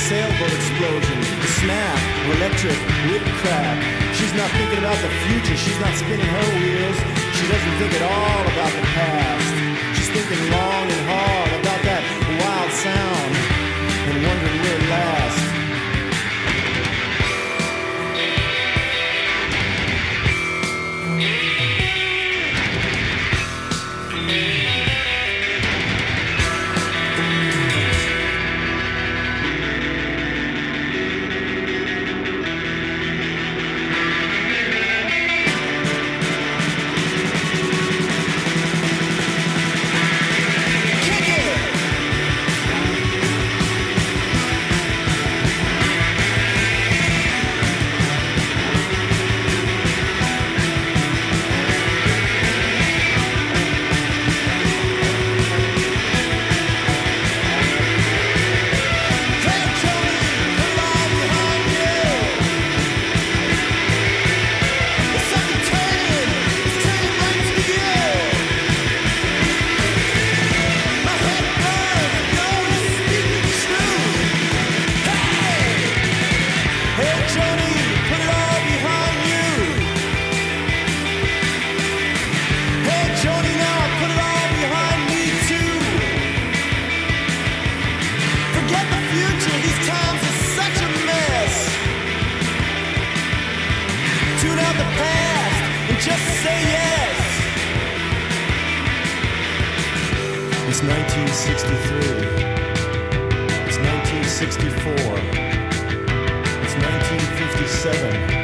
sailboat explosion, the snap of electric whip crack. She's not thinking about the future, she's not spinning her wheels. She doesn't think at all about the past. She's thinking long and hard about that wild sound and wondering where it lasts. Just say yes. It's 1963. It's 1964. It's 1957.